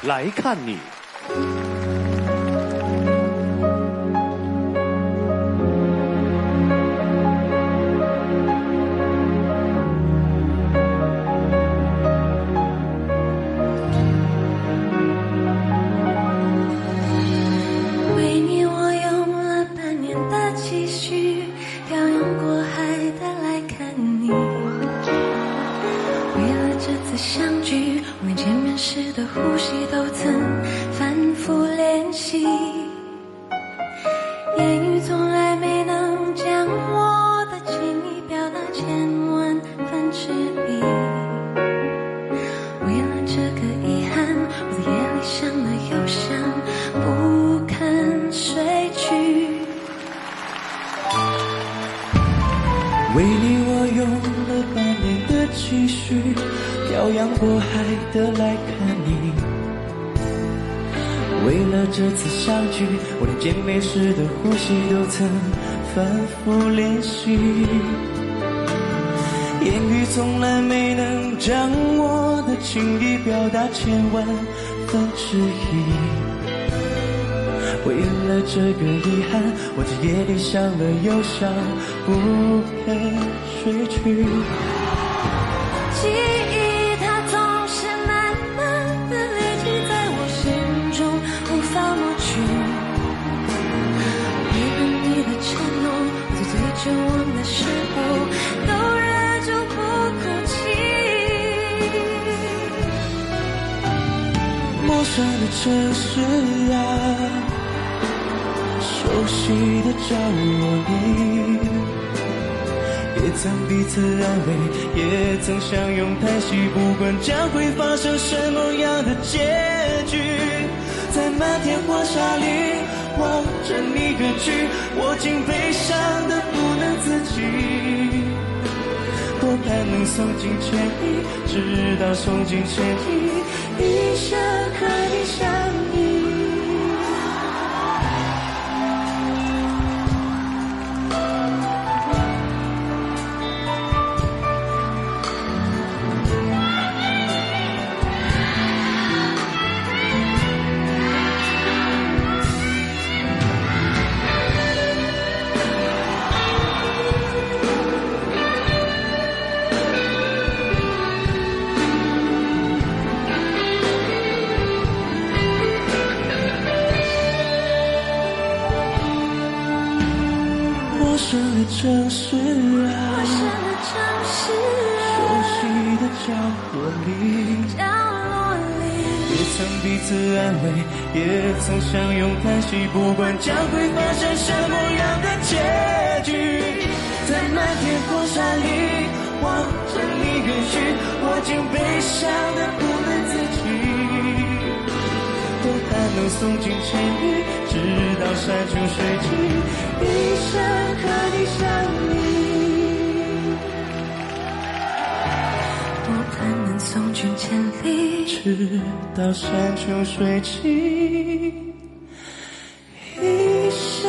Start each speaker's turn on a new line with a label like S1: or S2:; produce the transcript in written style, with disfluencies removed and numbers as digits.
S1: 来看你。
S2: 为你我用了半年的积蓄，漂洋过海的来看你。为了这次相聚，我连见面时的呼吸都曾反复练习，言语从来没能将我的情意表达千万分之一。为了这个遗憾，我在夜里想了又想，不肯睡去。
S3: 为你我用了半年的积蓄，漂洋过海的来看你。为了这次相聚，我连见面时的呼吸都曾反复练习，言语从来没能将我的情意表达千万分之一。为了这个遗憾，我在夜里想了又想，不肯睡去。
S2: 记忆它总是慢慢的累积在我心中，无法抹去。为了你的承诺，我在最绝望的时候都忍住不哭泣。
S3: 陌生的城市啊，熟悉的角落里，也曾彼此安慰，也曾相拥叹息，不管将会发生什么样的结局。在漫天火沙里望着你远去，我竟悲伤得不能自己。多盼能送进千里，直到送进千里，一生和你相依。陌生的城市啊，熟悉的角落里，也曾彼此安慰，也曾相拥叹息，不管将会发生什么样的结局。在漫天风沙里望着你远去，我竟悲伤得不能自己。多盼能送进千里，直到山穷水尽，一生和你相依。
S2: 多盼能送君千里，
S3: 直到山穷水尽，一生。